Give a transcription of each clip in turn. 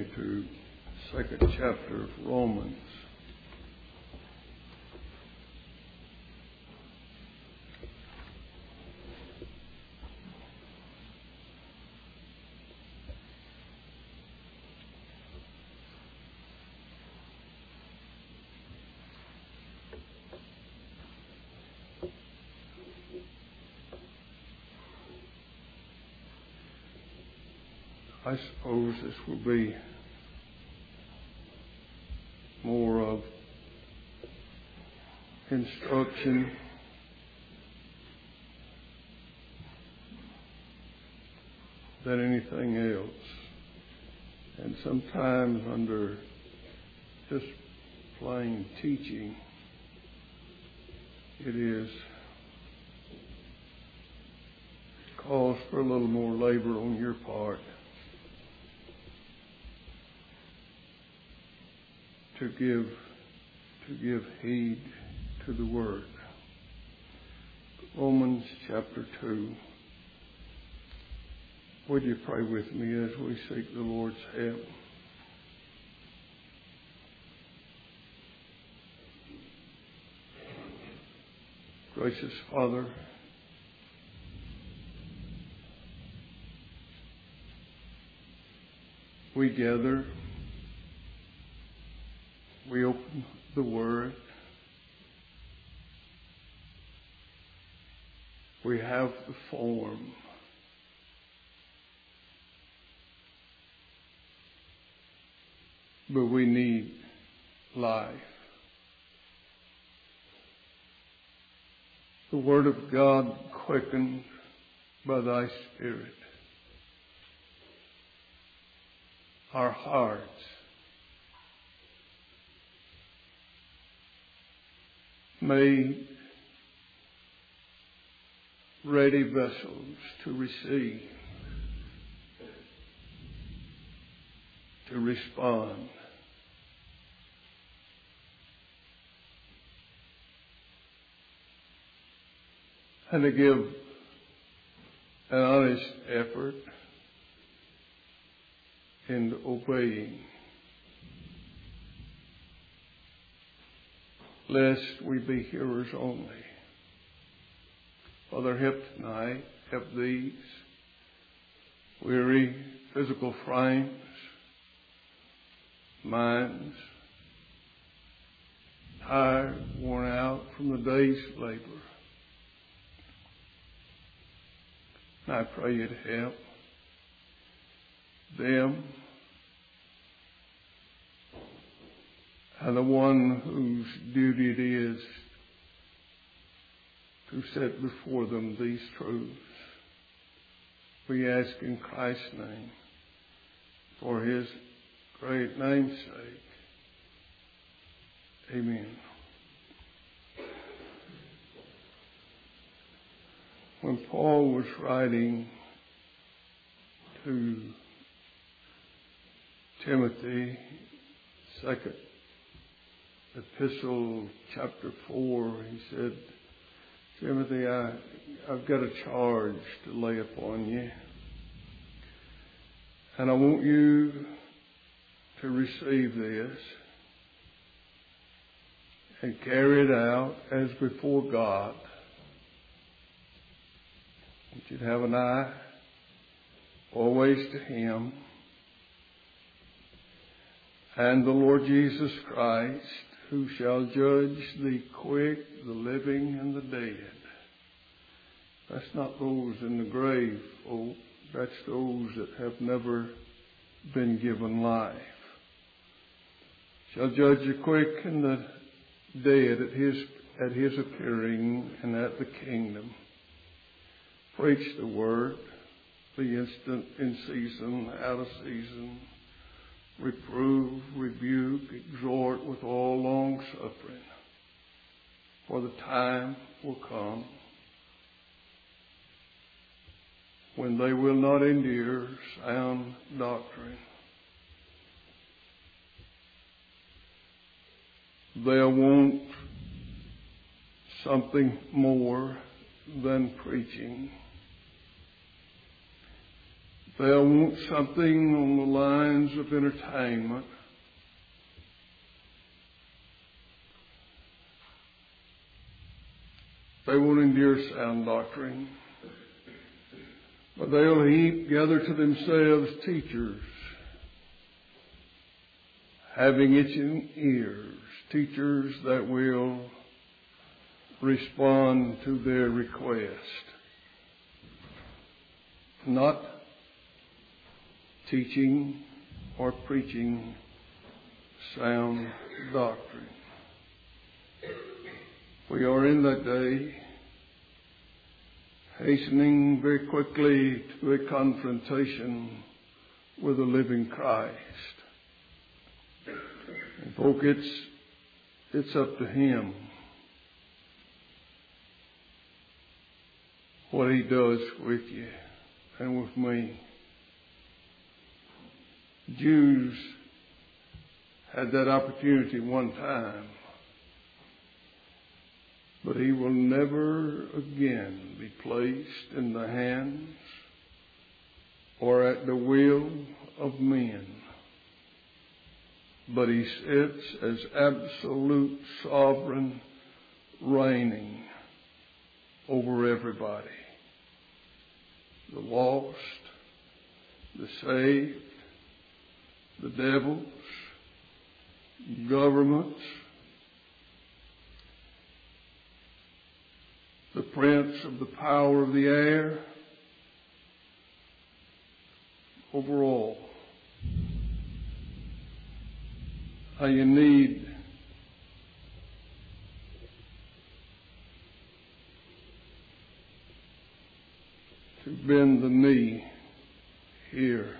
me to second chapter of Romans. I suppose this will be more of instruction than anything else. And sometimes under just plain teaching, it is calls for a little more labor on your part to give heed to the word. Romans chapter 2. Would you pray with me as we seek the Lord's help? Gracious Father, we gather. We open the Word. We have the form. But we need life. The Word of God quickened by Thy Spirit. Our hearts made ready vessels to receive, to respond. And to give an honest effort in obeying, lest we be hearers only. Father, help tonight, help these weary physical frames, minds, tired, worn out from the day's labor. And I pray you'd help them and the one whose duty it is to set before them these truths. We ask in Christ's name, for His great name's sake. Amen. When Paul was writing to Timothy, 2nd Epistle, chapter 4, he said, Timothy, I've got a charge to lay upon you. And I want you to receive this and carry it out as before God. I want you to have an eye always to Him and the Lord Jesus Christ, who shall judge the quick, the living, and the dead. That's not those in the grave, folk. That's those that have never been given life. Shall judge the quick and the dead at his appearing and at the kingdom. Preach the word, be instant in season, out of season. Reprove, rebuke, exhort with all long suffering. For the time will come when they will not endure sound doctrine. They'll want something more than preaching. They'll want something on the lines of entertainment. They won't endure sound doctrine. But they'll gather to themselves teachers, having itching ears, teachers that will respond to their request. Not teaching or preaching sound doctrine. We are in that day, hastening very quickly to a confrontation with the living Christ. And folk, it's up to Him what He does with you and with me. Jews had that opportunity one time, but He will never again be placed in the hands or at the will of men. But He sits as absolute sovereign, reigning over everybody. The lost, the saved, the devils, governments, the prince of the power of the air, over all. How you need to bend the knee here.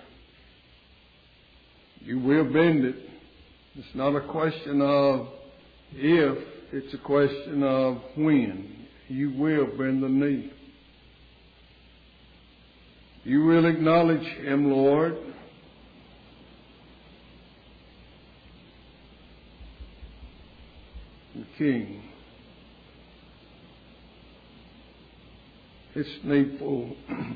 You will bend it. It's not a question of if, it's a question of when. You will bend the knee. You will acknowledge Him, Lord. The King. It's needful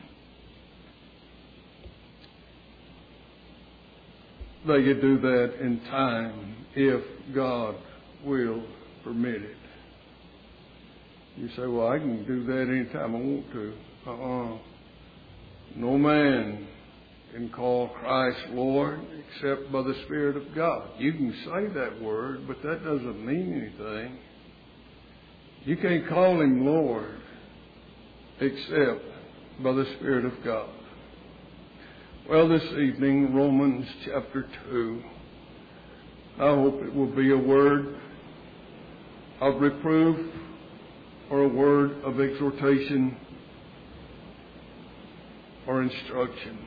that you do that in time, if God will permit it. You say, well, I can do that anytime I want to. No man can call Christ Lord except by the Spirit of God. You can say that word, but that doesn't mean anything. You can't call Him Lord except by the Spirit of God. Well, this evening, Romans chapter 2, I hope it will be a word of reproof or a word of exhortation or instruction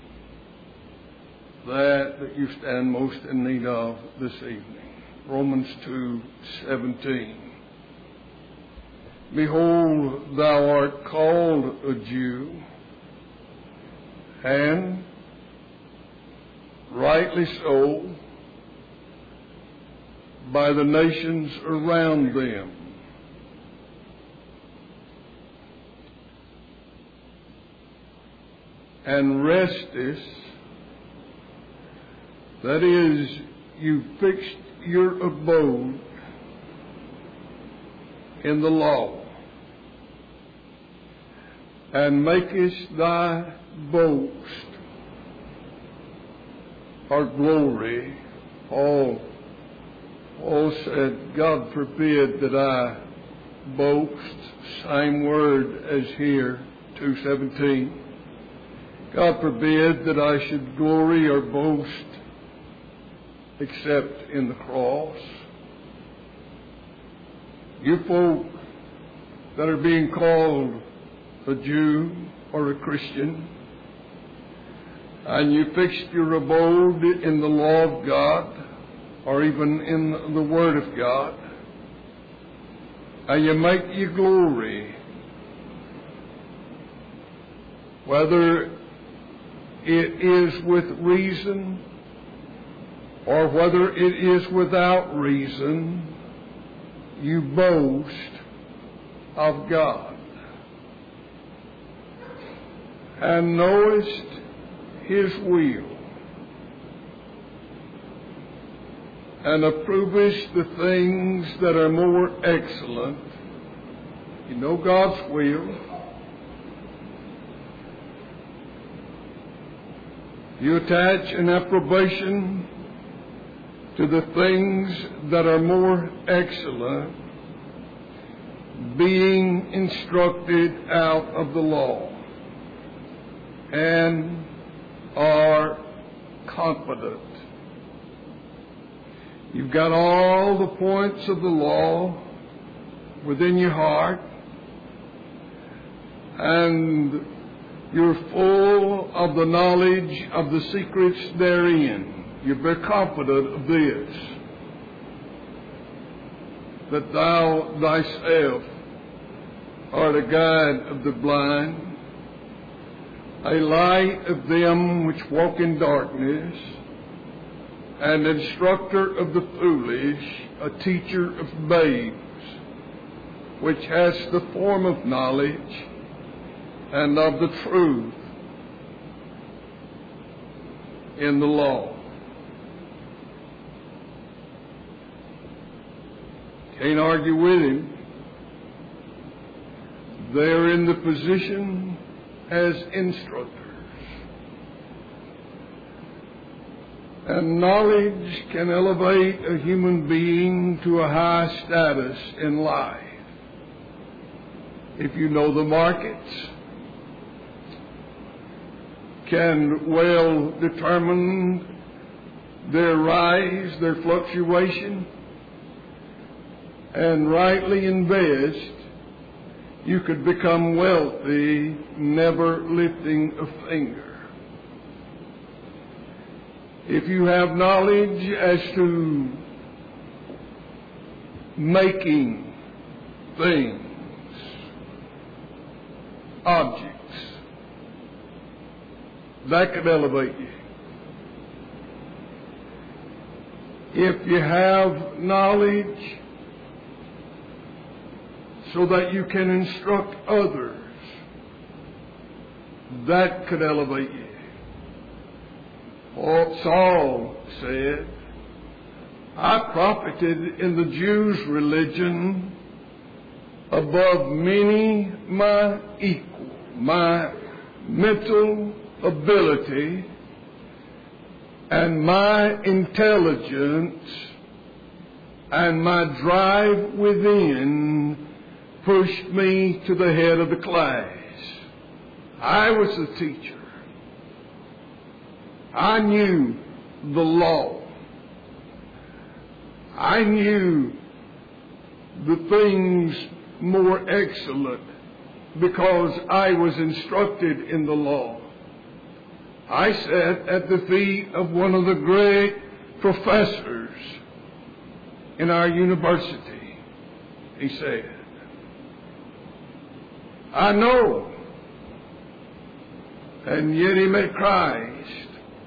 that you stand most in need of this evening. Romans 2:17. Behold, thou art called a Jew, and rightly so, by the nations around them. And restest, that is, you fixed your abode in the law, and makest thy boast or glory. Paul said, God forbid that I boast, same word as here, 2:17. God forbid that I should glory or boast except in the cross. You folk that are being called a Jew or a Christian, and you fixed your abode in the law of God, or even in the Word of God, and you make your glory, whether it is with reason or whether it is without reason, you boast of God. And knowest His will, and approvest the things that are more excellent. You know God's will. You attach an approbation to the things that are more excellent, being instructed out of the law, and are confident. You've got all the points of the law within your heart, and you're full of the knowledge of the secrets therein. You're very confident of this, that thou thyself art a guide of the blind, a light of them which walk in darkness, an instructor of the foolish, a teacher of babes, which has the form of knowledge and of the truth in the law. Can't argue with him. They're in the position as instructors. And knowledge can elevate a human being to a high status in life. If you know the markets, can well determine their rise, their fluctuation, and rightly invest, you could become wealthy, never lifting a finger. If you have knowledge as to making things, objects, that could elevate you. If you have knowledge so that you can instruct others, that could elevate you. Saul said, I profited in the Jews' religion above many my equal. My mental ability and my intelligence and my drive within pushed me to the head of the class. I was the teacher. I knew the law. I knew the things more excellent because I was instructed in the law. I sat at the feet of one of the great professors in our university. He said, I know. And yet he met Christ.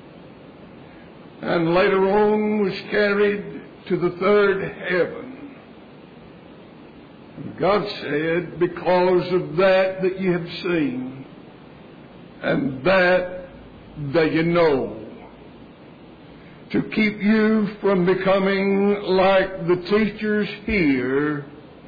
And later on was carried to the third heaven. And God said, because of that you have seen, and that you know, to keep you from becoming like the teachers here,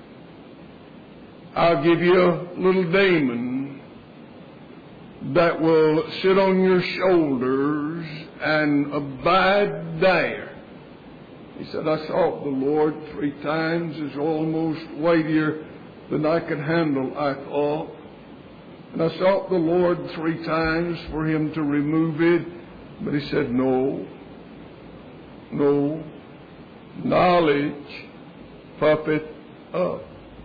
I'll give you a little daemon that will sit on your shoulders and abide there. He said, I sought the Lord 3 times. It's almost weightier than I could handle, I thought. And I sought the Lord 3 times for him to remove it. But he said, no. Knowledge puffeth up.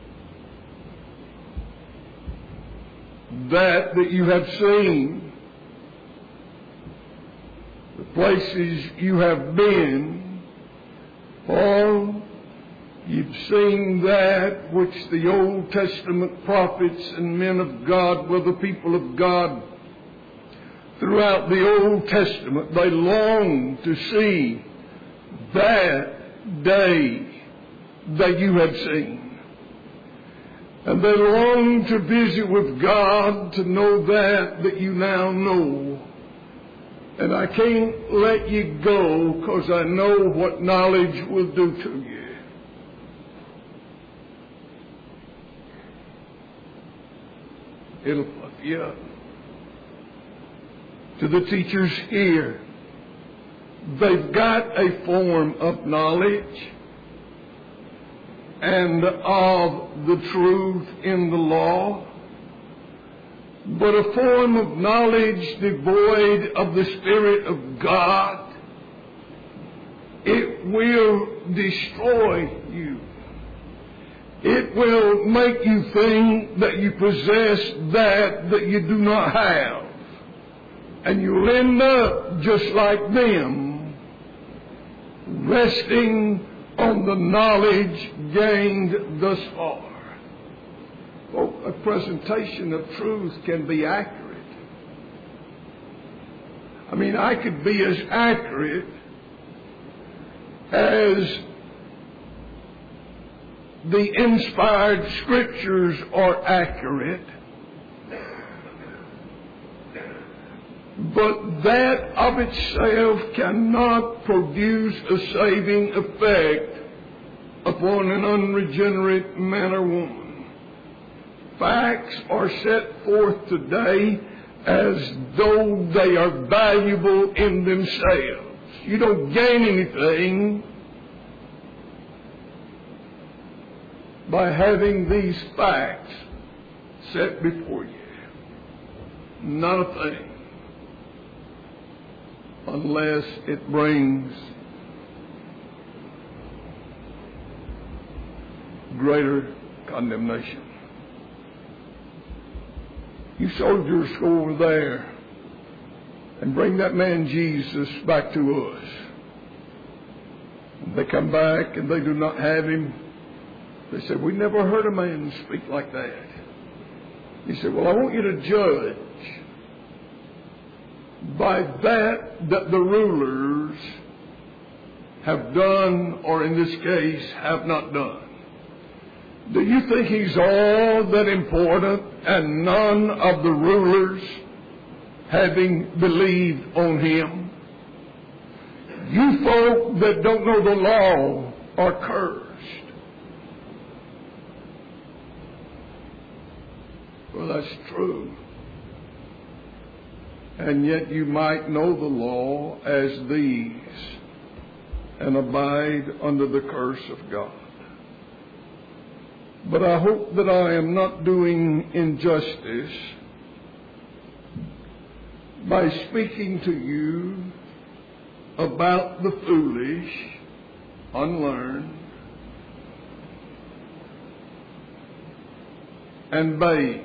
That you have seen, the places you have been, Paul, you've seen that which the Old Testament prophets and men of God, well, the people of God, throughout the Old Testament, they longed to see that day that you have seen. And they long to visit with God to know that you now know. And I can't let you go because I know what knowledge will do to you. It'll puff you up. To the teachers here, they've got a form of knowledge and of the truth in the law, but a form of knowledge devoid of the Spirit of God, it will destroy you. It will make you think that you possess that you do not have. And you'll end up just like them, resting on the knowledge gained thus far. Well, a presentation of truth can be accurate. I mean, I could be as accurate as the inspired scriptures are accurate, but that of itself cannot produce a saving effect upon an unregenerate man or woman. Facts are set forth today as though they are valuable in themselves. You don't gain anything by having these facts set before you. Not a thing. Unless it brings greater condemnation. You soldiers go over there and bring that man Jesus back to us. They come back and they do not have him. They said, we never heard a man speak like that. He said, well, I want you to judge by that the rulers have done, or in this case, have not done. Do you think he's all that important and none of the rulers having believed on him? You folk that don't know the law are cursed. Well, that's true. And yet you might know the law as these and abide under the curse of God. But I hope that I am not doing injustice by speaking to you about the foolish, unlearned, and babes.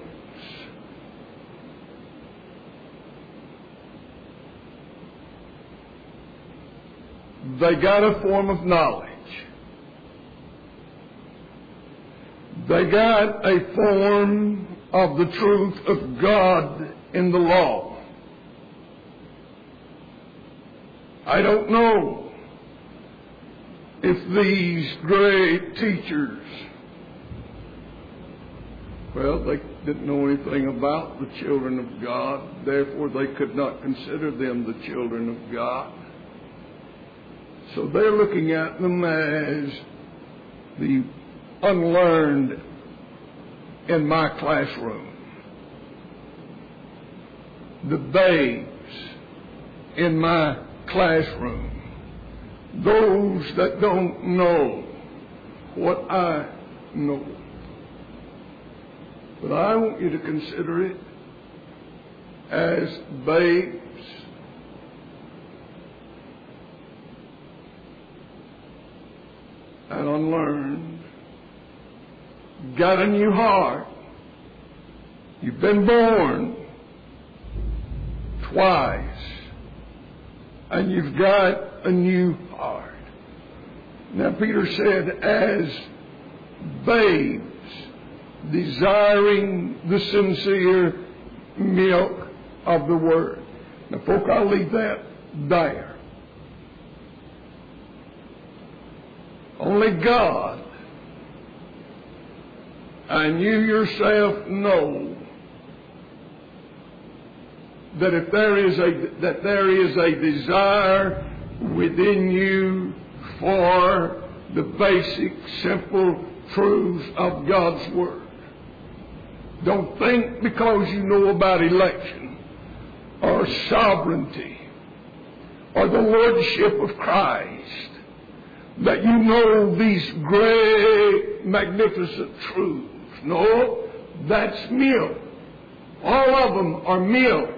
They got a form of knowledge. They got a form of the truth of God in the law. I don't know if these great teachers, well, they didn't know anything about the children of God, therefore they could not consider them the children of God. So they're looking at them as the unlearned in my classroom, the babes in my classroom, those that don't know what I know. But I want you to consider it as babes and unlearned, got a new heart. You've been born twice, and you've got a new heart. Now, Peter said, as babes, desiring the sincere milk of the Word. Now, folk, I'll leave that there. Only God and you yourself know that if there is a desire within you for the basic, simple truths of God's Word. Don't think because you know about election or sovereignty or the Lordship of Christ that you know these great, magnificent truths. No, that's milk. All of them are milk.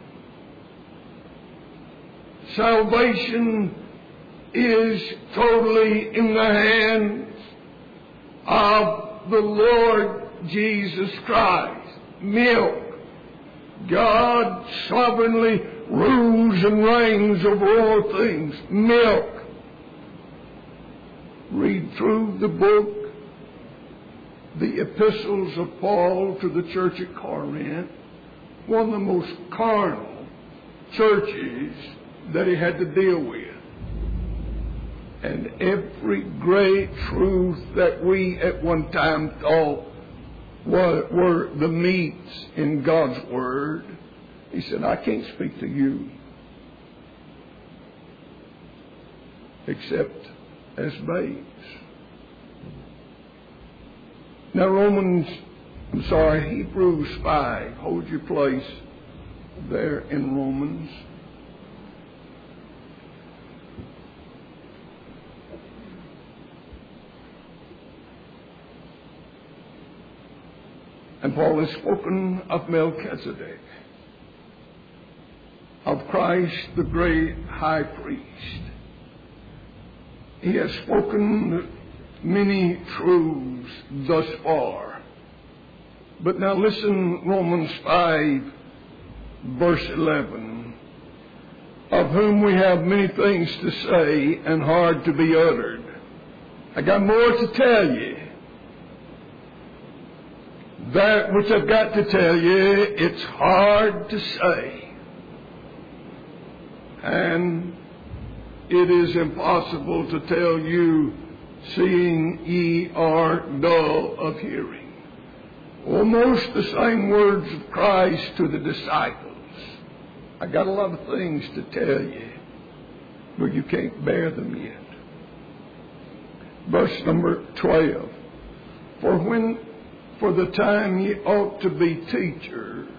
Salvation is totally in the hands of the Lord Jesus Christ. Milk. God sovereignly rules and reigns over all things. Milk. Read through the book, the epistles of Paul to the church at Corinth, one of the most carnal churches that he had to deal with. And every great truth that we at one time thought were the meats in God's Word, he said, I can't speak to you except as babes. Now Hebrews 5. Hold your place there in Romans. And Paul has spoken of Melchizedek, of Christ the great high priest. He has spoken many truths thus far. But now listen, Romans 5, verse 11, of whom we have many things to say and hard to be uttered. I got more to tell you. That which I've got to tell you, it's hard to say. And it is impossible to tell you, seeing ye are dull of hearing. Almost the same words of Christ to the disciples. I got a lot of things to tell you, but you can't bear them yet. Verse number 12. For the time ye ought to be teachers,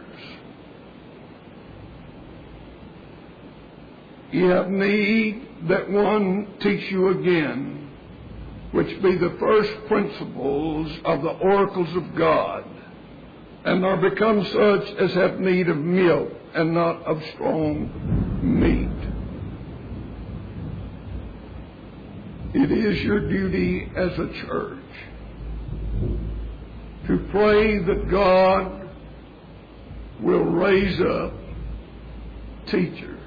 ye have need that one teach you again, which be the first principles of the oracles of God, and are become such as have need of milk and not of strong meat. It is your duty as a church to pray that God will raise up teachers,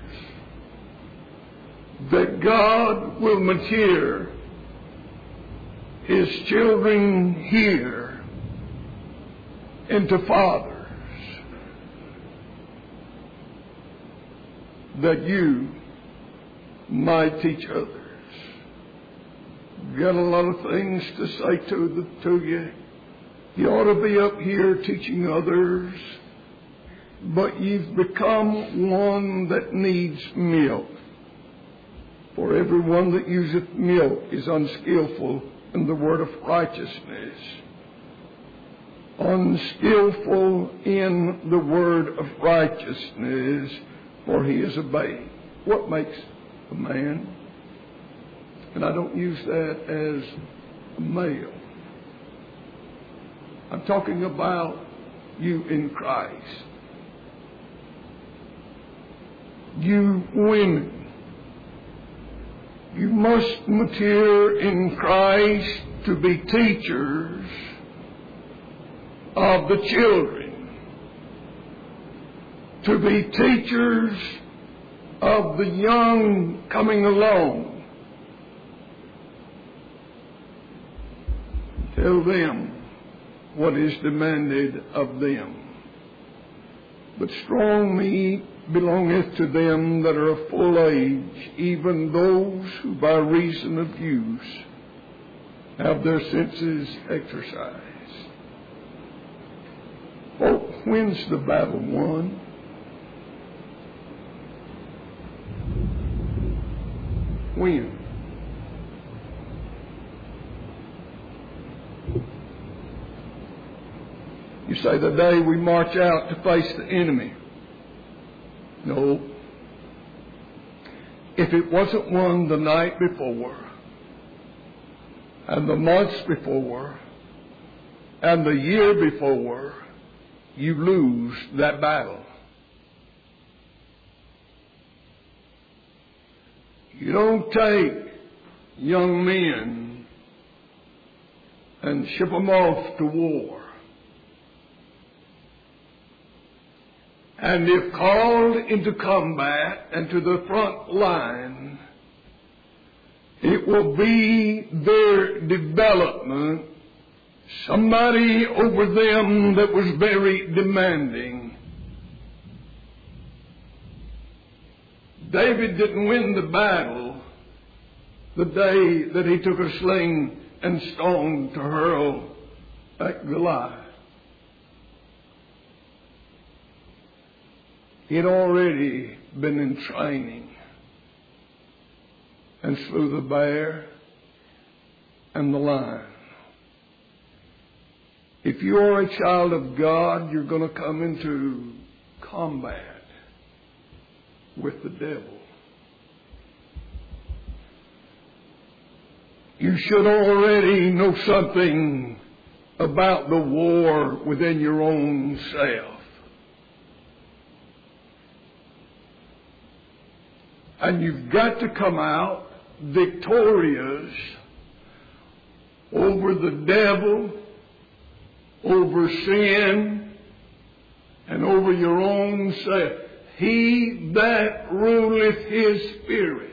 that God will mature His children here into fathers, that you might teach others. Got a lot of things to say to you. You ought to be up here teaching others, but you've become one that needs milk. For everyone that useth milk is unskillful in the word of righteousness, unskillful in the word of righteousness, for he is a babe. What makes a man? And I don't use that as a male. I'm talking about you in Christ. You women, you must mature in Christ to be teachers of the children, to be teachers of the young coming along. Tell them what is demanded of them. But strong meat belongeth to them that are of full age, even those who by reason of use have their senses exercised. Oh, when's the battle won? When? You say the day we march out to face the enemy. No. If it wasn't won the night before, and the months before, and the year before, you lose that battle. You don't take young men and ship them off to war. And if called into combat and to the front line, it will be their development, somebody over them that was very demanding. David didn't win the battle the day that he took a sling and stone to hurl at Goliath. He had already been in training and slew the bear and the lion. If you are a child of God, you're going to come into combat with the devil. You should already know something about the war within your own self. And you've got to come out victorious over the devil, over sin, and over your own self. He that ruleth his spirit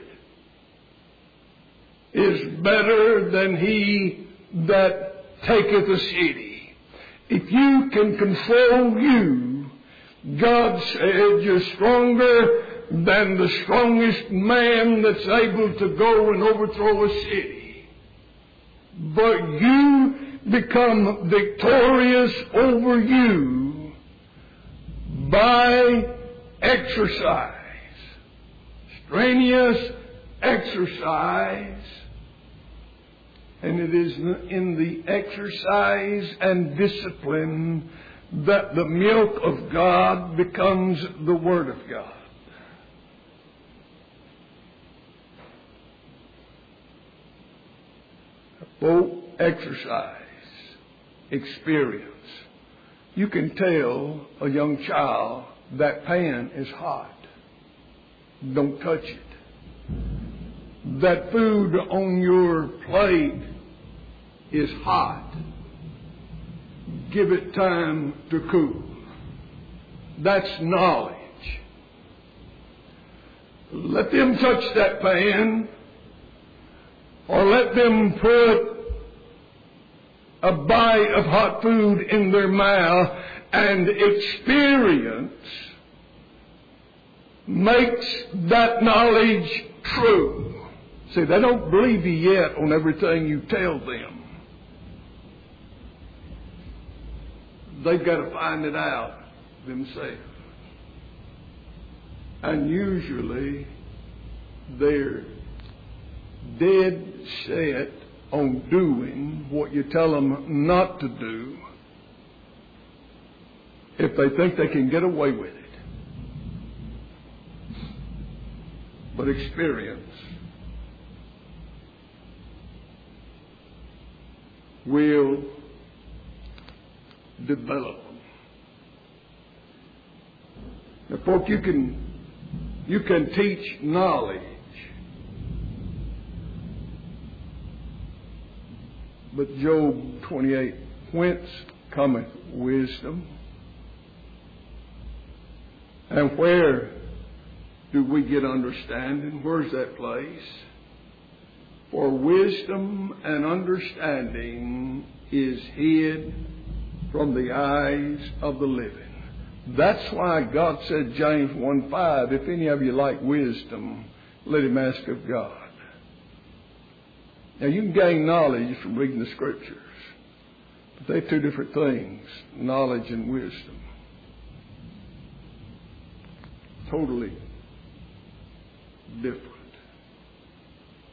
is better than he that taketh a city. If you can control you, God said you're stronger than the strongest man that's able to go and overthrow a city. But you become victorious over you by exercise, strenuous exercise, and it is in the exercise and discipline that the milk of God becomes the Word of God. Both exercise, experience. You can tell a young child that pan is hot. Don't touch it. That food on your plate is hot. Give it time to cool. That's knowledge. Let them touch that pan, or let them put a bite of hot food in their mouth, and experience makes that knowledge true. See, they don't believe you yet on everything you tell them. They've got to find it out themselves. And usually they're dead set on doing what you tell them not to do if they think they can get away with it. But experience will develop them. Now, folks, you can teach knowledge, but Job 28, whence cometh wisdom? And where do we get understanding? Where's that place? For wisdom and understanding is hid from the eyes of the living. That's why God said, James 1:5, if any of you like wisdom, let him ask of God. Now, you can gain knowledge from reading the Scriptures, but they're two different things, knowledge and wisdom. Totally different.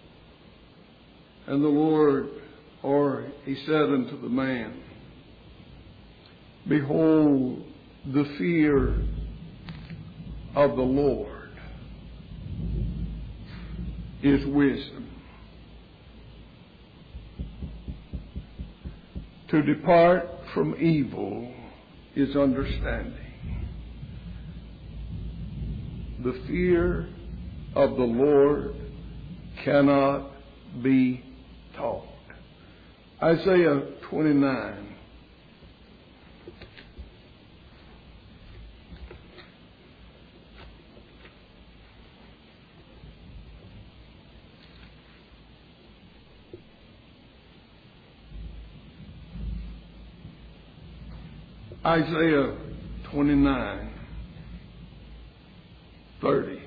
And the Lord, or he said unto the man, behold, the fear of the Lord is wisdom. To depart from evil is understanding. The fear of the Lord cannot be taught. Isaiah 29. Isaiah 29, 30.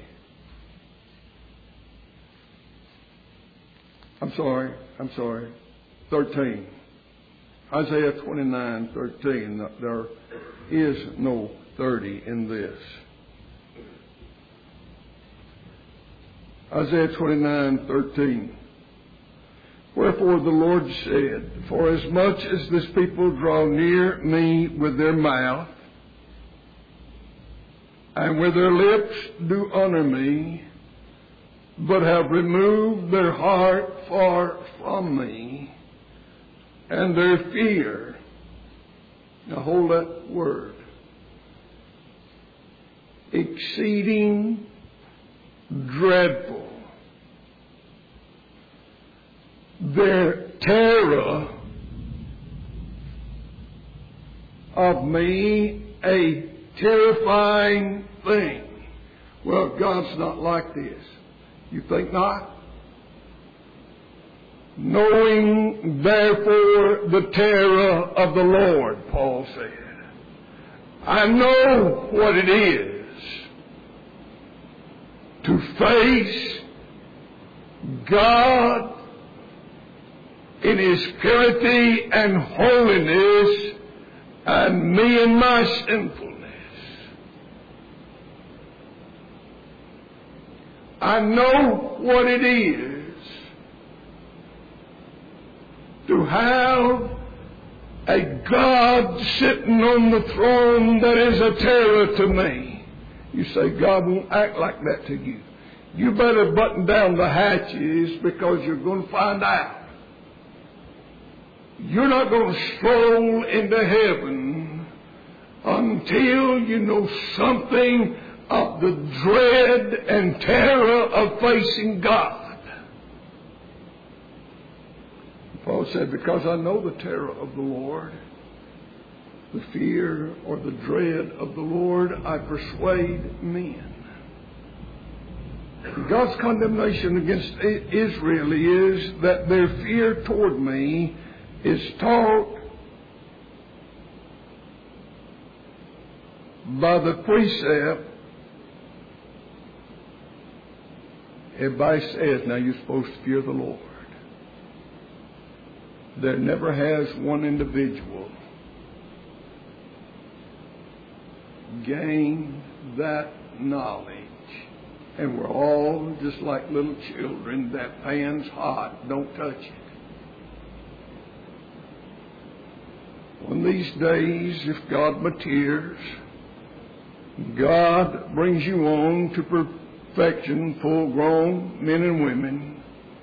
I'm sorry, 13. Isaiah 29, 13. There is no 30 in this. Isaiah 29, 13. Wherefore the Lord said, for as much as this people draw near me with their mouth, and with their lips do honor me, but have removed their heart far from me, and their fear, now hold that word, exceeding dreadful. Their terror of me, a terrifying thing. Well, God's not like this. You think not? Knowing therefore the terror of the Lord, Paul said. I know what it is to face God in His purity and holiness, and me in my sinfulness. I know what it is to have a God sitting on the throne that is a terror to me. You say, God won't act like that to you. You better button down the hatches, because you're going to find out. You're not going to stroll into heaven until you know something of the dread and terror of facing God. Paul said, because I know the terror of the Lord, the fear or the dread of the Lord, I persuade men. God's condemnation against Israel is that their fear toward me is taught by the precept. Everybody says, now you're supposed to fear the Lord. There never has one individual gained that knowledge. And we're all just like little children. That pan's hot, don't touch it. One of these days, if God matures, God brings you on to perfection, full-grown men and women,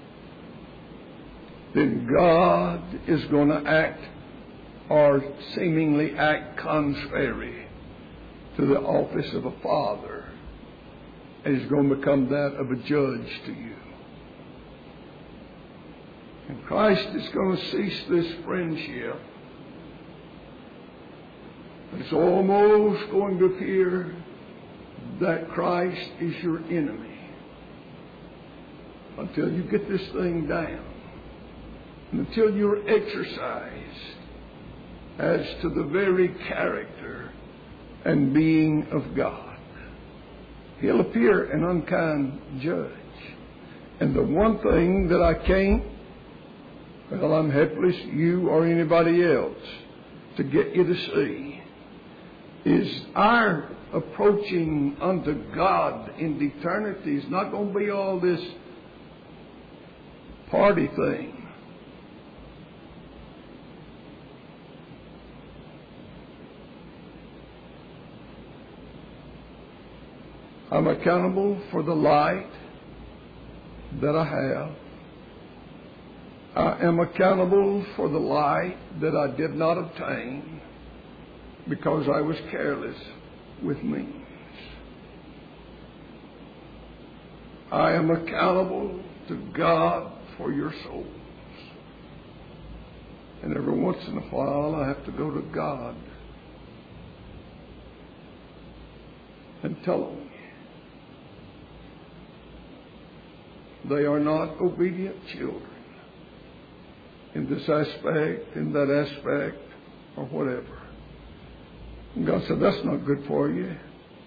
then God is going to act, or seemingly act, contrary to the office of a father, and He's going to become that of a judge to you. And Christ is going to cease this friendship. It's almost going to appear that Christ is your enemy until you get this thing down, and until you're exercised as to the very character and being of God. He'll appear an unkind judge. And the one thing that I can't, well, I'm helpless, you or anybody else, to get you to see, is our approaching unto God in eternity is not going to be all this party thing. I'm accountable for the light that I have. I am accountable for the light that I did not obtain because I was careless with means. I am accountable to God for your souls. And every once in a while I have to go to God and tell them they are not obedient children in this aspect, in that aspect, or whatever. And God said, that's not good for you.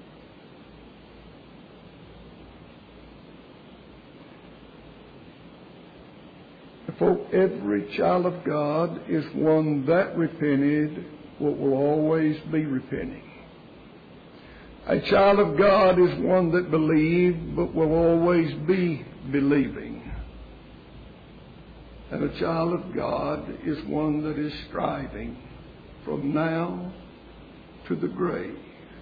For every child of God is one that repented, what will always be repenting. A child of God is one that believed, but will always be believing. And a child of God is one that is striving from now to the grave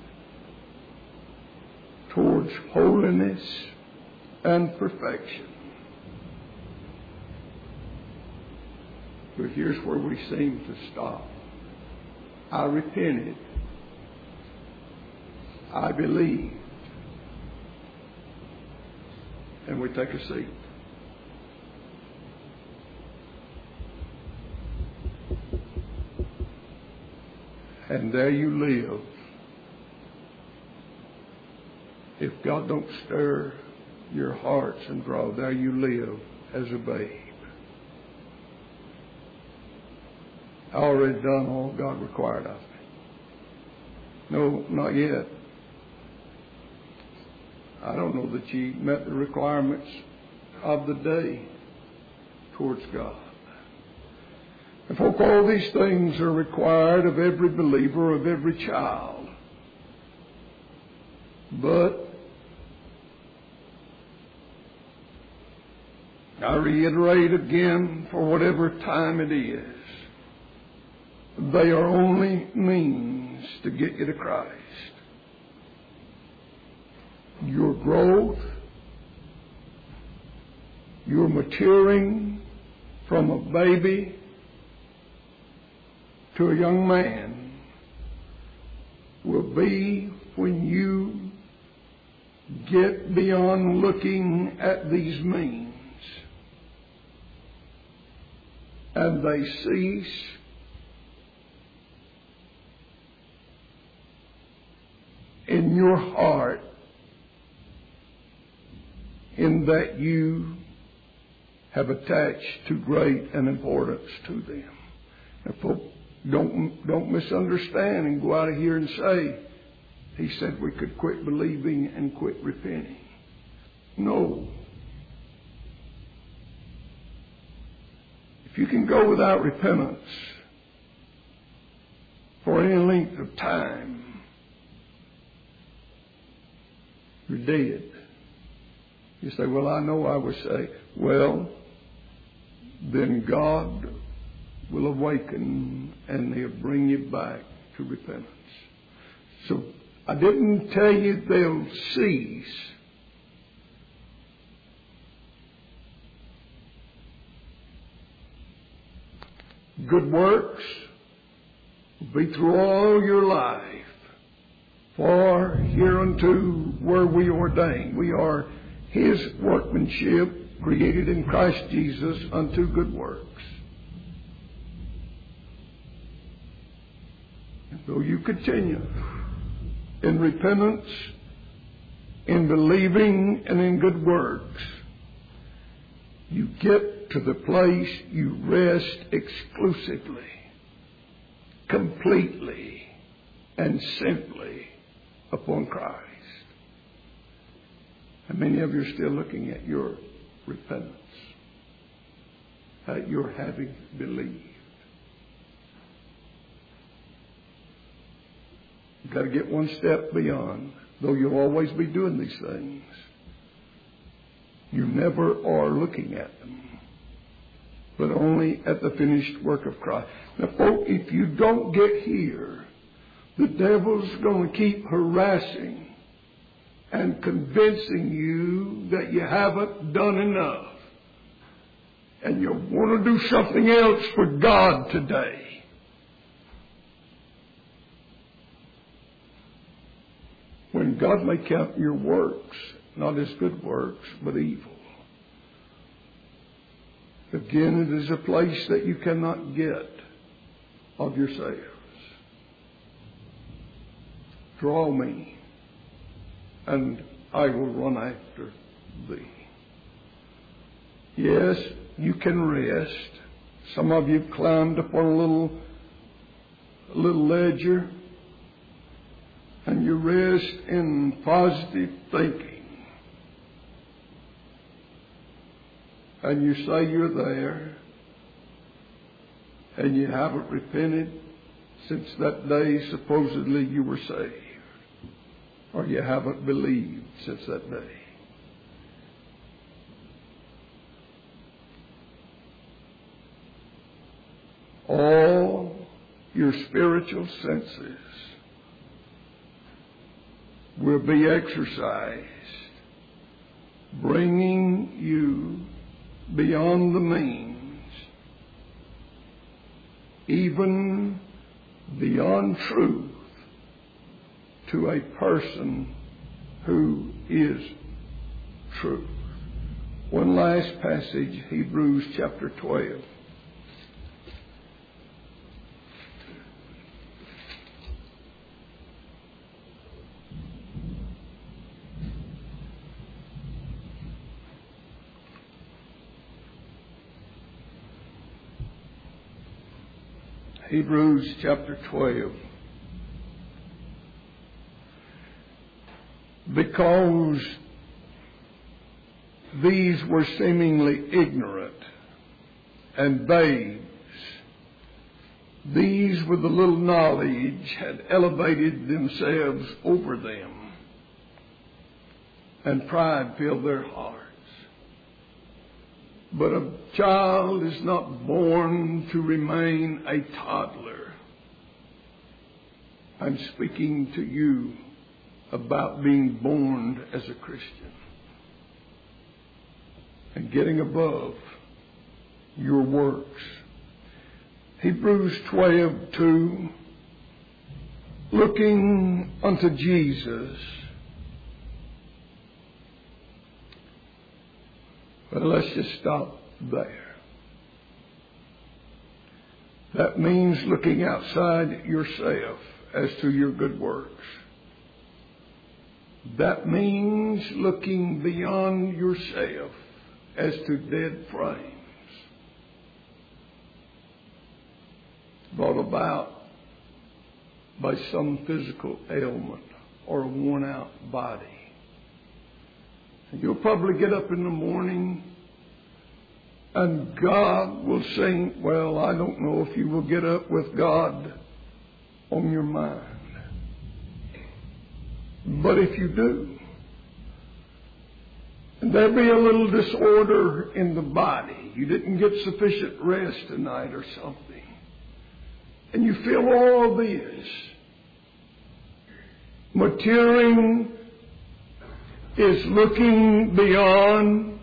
towards holiness and perfection. But here's where we seem to stop. I repented. I believed. And we take a seat. And there you live. If God don't stir your hearts and draw, there you live as a babe. I already done all God required of me. No, not yet. I don't know that you met the requirements of the day towards God. And folk, all these things are required of every believer, of every child. But I reiterate again, for whatever time it is, they are only means to get you to Christ. Your growth, your maturing from a baby to a young man will be when you get beyond looking at these means and they cease in your heart, in that you have attached too great an importance to them. Now, folks, don't misunderstand and go out of here and say, he said we could quit believing and quit repenting. No. If you can go without repentance for any length of time, you're dead. You say, well, I know I was saved. Well, then God will awaken and He'll bring you back to repentance. So I didn't tell you they'll cease. Good works will be through all your life. For hereunto were we ordained. We are His workmanship, created in Christ Jesus unto good works. And though you continue in repentance, in believing, and in good works, you get to the place you rest exclusively, completely, and simply upon Christ. And many of you are still looking at your repentance, at your having believed. You've got to get one step beyond, though you'll always be doing these things. You never are looking at them, but only at the finished work of Christ. Now, folks, if you don't get here, the devil's going to keep harassing and convincing you that you haven't done enough. And you want to do something else for God today. When God may count your works, not as good works, but evil. Again, it is a place that you cannot get of yourselves. Draw me, and I will run after thee. Yes, you can rest. Some of you have climbed up on a little ledger, and you rest in positive thinking. And you say you're there, and you haven't repented since that day supposedly you were saved. Or you haven't believed since that day. All your spiritual senses will be exercised, bringing you beyond the means, even beyond truth, to a person who is truth. One last passage, Hebrews chapter 12. Hebrews chapter 12. Because these were seemingly ignorant and babes, these with a little knowledge had elevated themselves over them, and pride filled their hearts. But a child is not born to remain a toddler. I'm speaking to you about being born as a Christian and getting above your works. Hebrews 12:2, looking unto Jesus. But let's just stop there. That means looking outside yourself as to your good works. That means looking beyond yourself as to dead frames brought about by some physical ailment or a worn-out body. And you'll probably get up in the morning and God will sing. Well, I don't know if you will get up with God on your mind. But if you do, and there'll be a little disorder in the body, you didn't get sufficient rest tonight or something, and you feel all this, maturing is looking beyond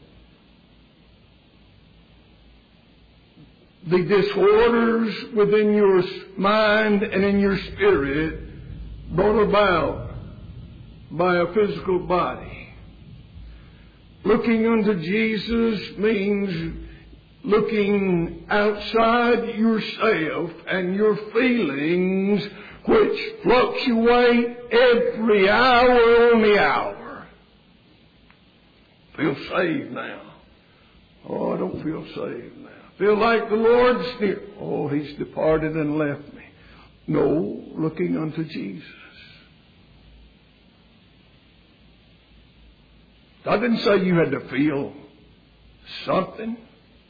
the disorders within your mind and in your spirit brought about by a physical body. Looking unto Jesus means looking outside yourself and your feelings, which fluctuate every hour on the hour. Feel saved now. Oh, I don't feel saved now. Feel like the Lord's near. Oh, He's departed and left me. No, looking unto Jesus. I didn't say you had to feel something,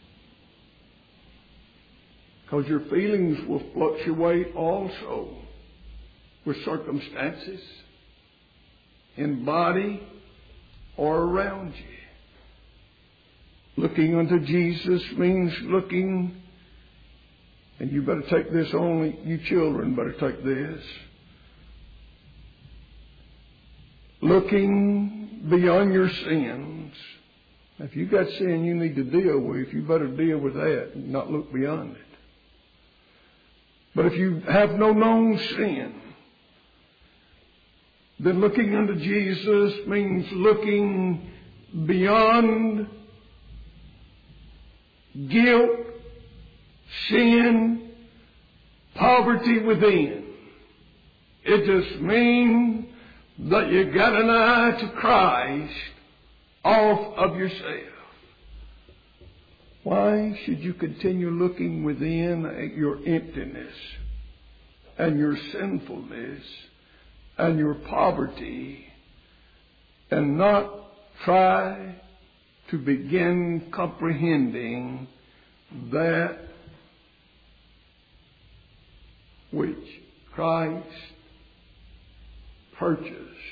because your feelings will fluctuate also with circumstances in body or around you. Looking unto Jesus means looking, and you better take this, only you children better take this. looking beyond your sins. If you've got sin you need to deal with, you better deal with that and not look beyond it. But if you have no known sin, then looking unto Jesus means looking beyond guilt, sin, poverty within. It just means that you got an eye to Christ off of yourself. Why should you continue looking within at your emptiness and your sinfulness and your poverty and not try to begin comprehending that which Christ purchased?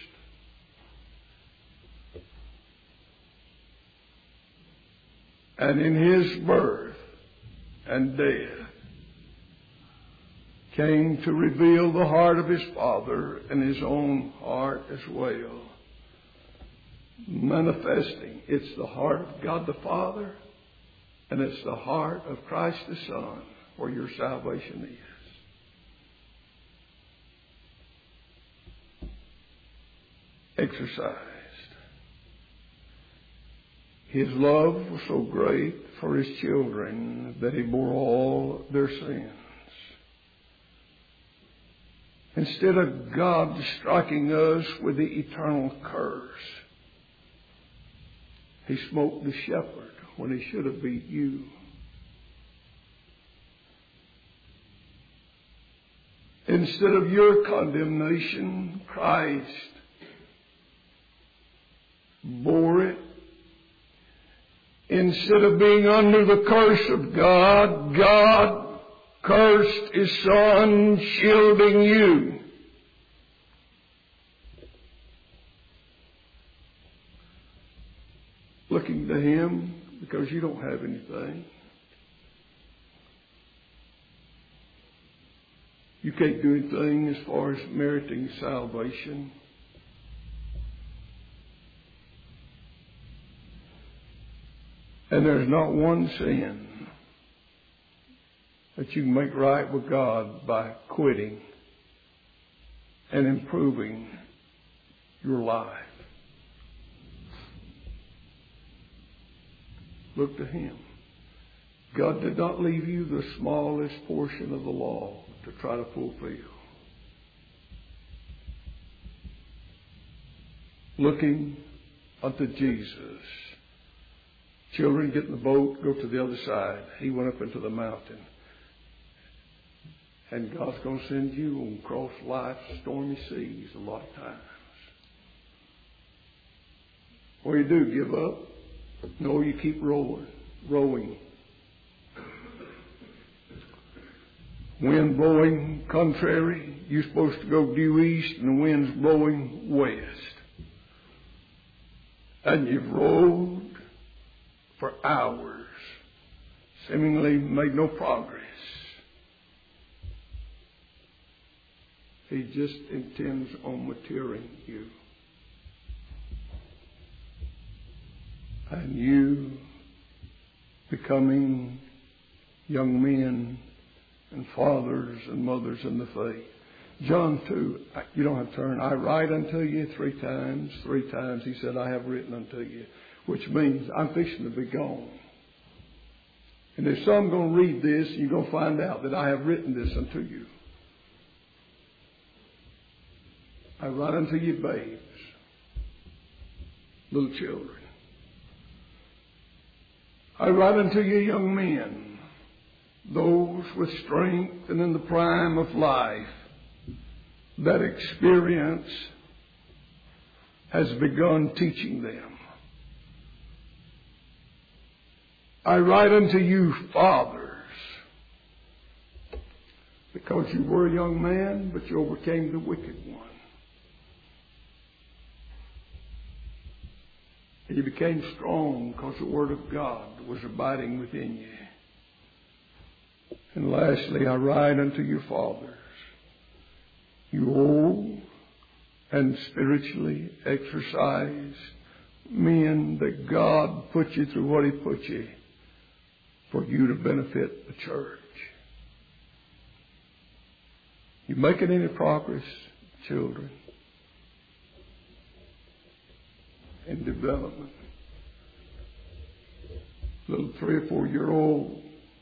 And in His birth and death came to reveal the heart of His Father and His own heart as well. Manifesting, it's the heart of God the Father and it's the heart of Christ the Son where your salvation is. Exercised. His love was so great for His children that He bore all their sins. Instead of God striking us with the eternal curse, He smote the shepherd when He should have beat you. Instead of your condemnation, Christ bore it. Instead of being under the curse of God, God cursed His Son, shielding you. Looking to Him because you don't have anything. You can't do anything as far as meriting salvation. And there's not one sin that you can make right with God by quitting and improving your life. Look to Him. God did not leave you the smallest portion of the law to try to fulfill. Looking unto Jesus. Children, get in the boat, go to the other side. He went up into the mountain. And God's going to send you across life's stormy seas a lot of times. What do? Give up? No, you keep rowing. Wind blowing contrary. You're supposed to go due east and the wind's blowing west. And you've rowed for hours, seemingly made no progress. He just intends on maturing you. And you becoming young men and fathers and mothers in the faith. John 2, you don't have to turn. I write unto you 3 times. 3 times He said, I have written unto you. Which means I'm fixing to be gone. And there's some going to read this, and you're going to find out that I have written this unto you. I write unto you babes, little children. I write unto you young men, those with strength and in the prime of life, that experience has begun teaching them. I write unto you fathers, because you were a young man, but you overcame the wicked one. And you became strong because the Word of God was abiding within you. And lastly, I write unto you fathers, you old and spiritually exercise men that God put you through what He put you for you to benefit the church. You making any progress, children, in development? Little 3 or 4 year old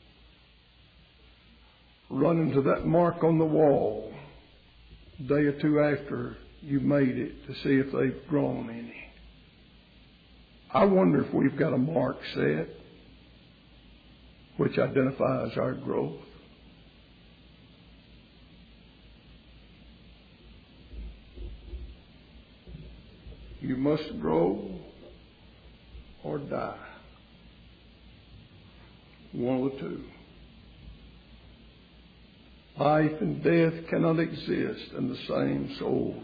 running to that mark on the wall a day or two after you made it to see if they've grown any. I wonder if we've got a mark set which identifies our growth. You must grow or die. One of the two. Life and death cannot exist in the same soul.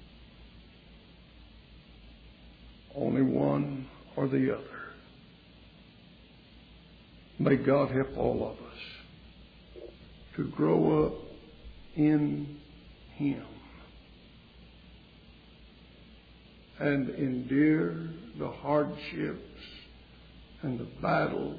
Only one or the other. May God help all of us to grow up in Him and endure the hardships and the battles,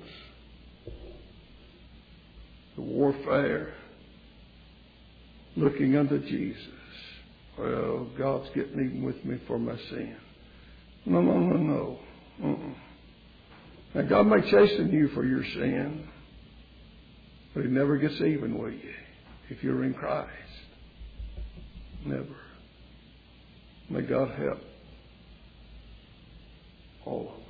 the warfare, looking unto Jesus. Well, God's getting even with me for my sin. No. Now, God may chasten you for your sin, but He never gets even with you if you're in Christ. Never. May God help all of us.